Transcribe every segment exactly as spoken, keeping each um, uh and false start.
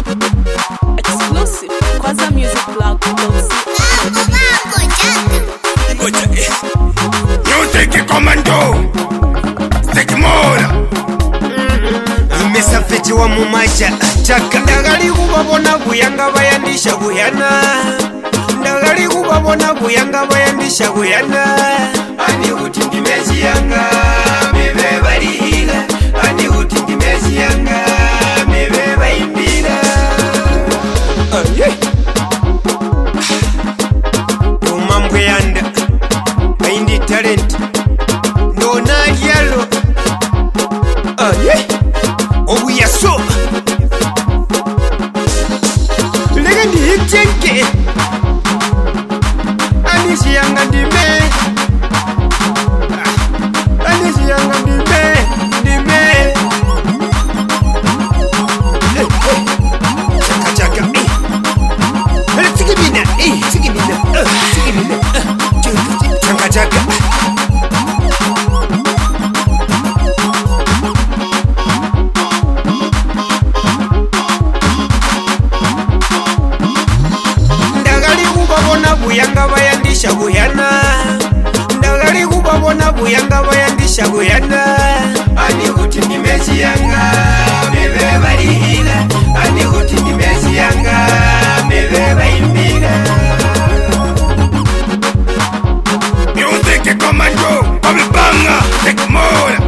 Exclusive Kwaza Music Blog. Music Commando Stekimora Imesafeti wa mumaja chaka ndagali kubabona buyanga bayandisha buyana ndagali kubabona buyanga bayandisha buyana ani utingi mezi yanga mebe balihila ani utingi mezi yanga mebe bayimbira aye umambwe yanda bayindi talent ndona yalo aye obu yaso lega ndi hitenge anisi yanga ndime anisi yanga ndime ndime chaka chaka eh tsigibina eh tsigibina tsigibina chaka chaka buyanga bayandisha buyana ndagali kubabona buyanga bayandisha buyana ani kuti nimezi yanga mebe balihila ani kuti nimezi yanga mebe bayimbira Music Commando Babibanga Stekimora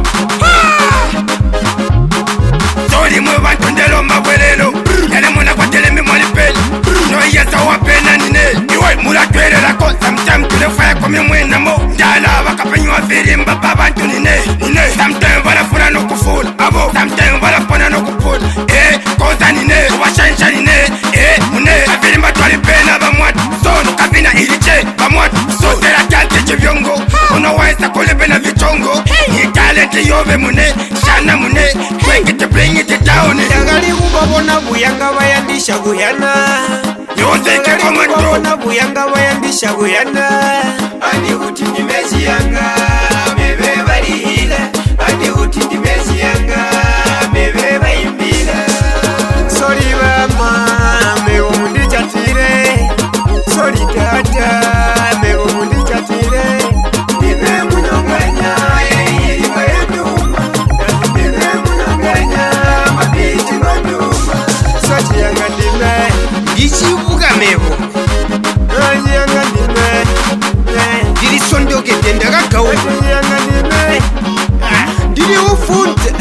Soli mwe bantondelo mabwelelo Yale muna kwa telemi mwalipeli No yesa wapena nine Iwe mula twele lako Sometime tulefaya kumi mwena mo Ndala wakapenywa firimba babantu nine Nine Sometime wala funa no kufula Abo Sometime wala funa no kupula Eh Koza nine Washansha nine Eh Mune Kafirimba twalipena bamwatu Sono kabina iliche Bamwatu Sotera kante chivyongo Uno waisa kulipena vichongo Ni talent yove mune Shana mune Bring it to bring it down ndagali kubabona buyanga bayandisha buyana Music Commando kubabona buyanga bayandisha buyana ani kuti nimezi yanga mebe balihila ani kuti nimezi yanga mebe bayimbira sori bama mebo mundi chatire sori tata mebo mundi chatire nibe munonganya iri bayenduma nibe munonganya mabiti banduma sori yanga ndime ichibuka mebo sori yanga ndime ndiri sondogete ndakagawa yanga ndime ndiri ufunde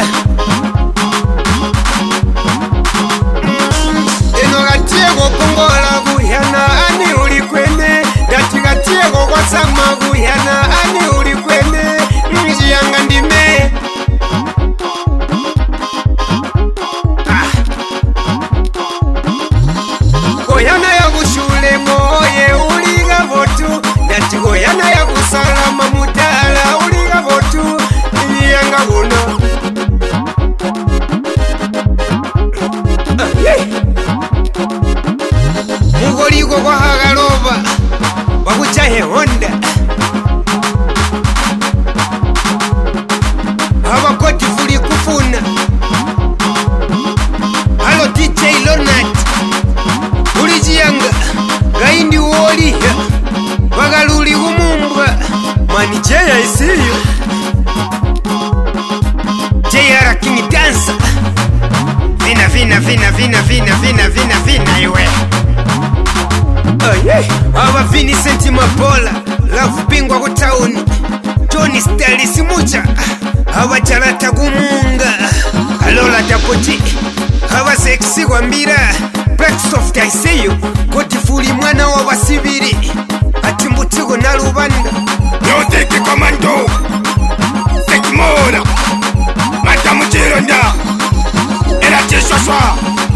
eno gatiego kongola buyana ani uli kwene ndati gatiego kwasama buyana ani uli kwene nji yanga ndime goyana ya kushule moye uliga votu ndati goyana ya kusalama mutala uliga votu yanga buno mugoliko kwa hagalova wakuchahe honda abakoti fuli kufuna halo D J Lonat ulijiyanga gaindi woliha wagaluli kumumbwa mani jeya isiyo jeya King Dancer vina vina vina vina vina vina vina vina iwe aye aba Vincent Mapola love bingwa ku town Tony Style simucha aba charata kumunga alola tapoti aba sexy kwambira Black Soft I see you koti fuli mwana wa basibiri ati mbutigo na rubanda Music Commando Stekimora Mata muchironda Era chishwashwa